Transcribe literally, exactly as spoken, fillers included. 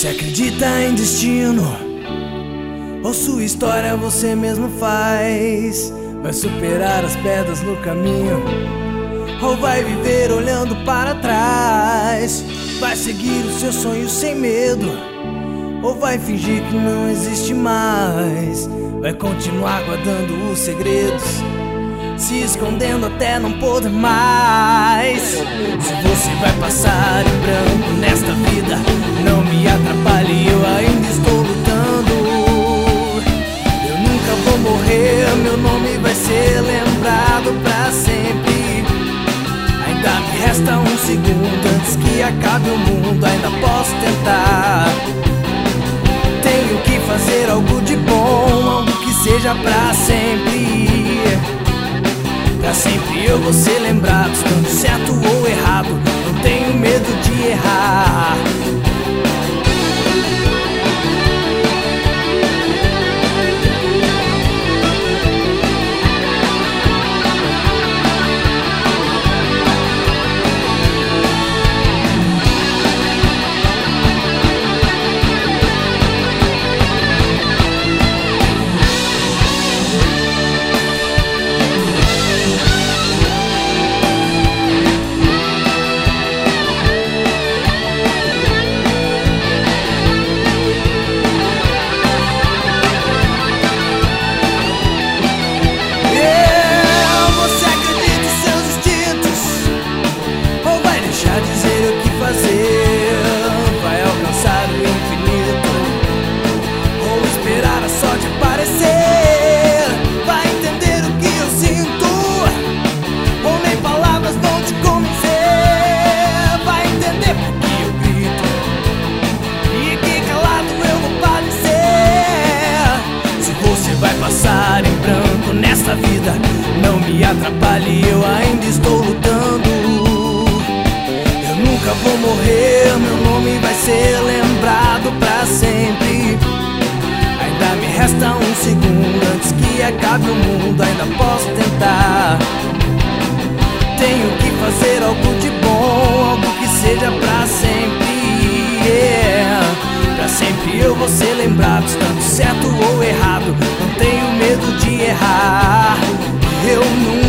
Você acredita em destino? Ou sua história você mesmo faz? Vai superar as pedras no caminho? Ou vai viver olhando para trás? Vai seguir os seus sonhos sem medo? Ou vai fingir que não existe mais? Vai continuar guardando os segredos, se escondendo até não poder mais. Se você vai passar em branco nesta vida, não me atrapalhe, eu ainda estou lutando. Eu nunca vou morrer, meu nome vai ser lembrado pra sempre. Ainda me resta um segundo antes que acabe o mundo, ainda posso tentar. Tenho que fazer algo de bom, algo que seja pra sempre. Pra sempre eu vou ser lembrado, estando certo ou errado, não tenho medo de errar. Vai alcançar o infinito, ou esperar a sorte aparecer. Vai entender o que eu sinto, ou nem palavras vão te convencer. Vai entender porque eu grito e que calado eu vou parecer. Se você vai passar em branco nesta vida, não me atrapalhe, eu ainda estou lutando. Nunca vou morrer, meu nome vai ser lembrado pra sempre. Ainda me resta um segundo antes que acabe o mundo, ainda posso tentar. Tenho que fazer algo de bom, algo que seja pra sempre. Yeah. Pra sempre eu vou ser lembrado, estando certo ou errado, não tenho medo de errar. Eu nunca